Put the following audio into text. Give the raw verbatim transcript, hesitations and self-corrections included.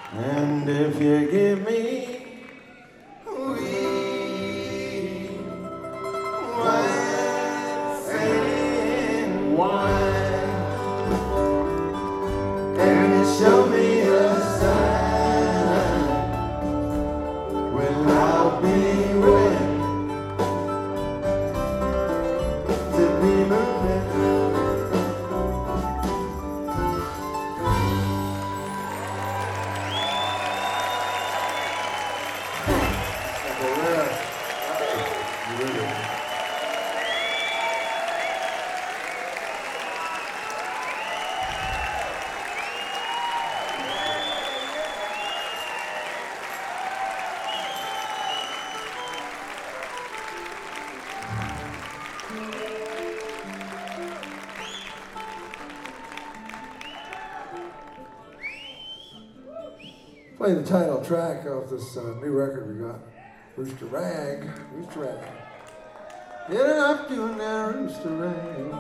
And if you give me weed, wine, and wine, and you show me a sign, well, I'll be willing to be moving. Play the title track off this uh, new record we got, Rooster Rag. Rooster Rag. Get it up to now, Rooster Rag.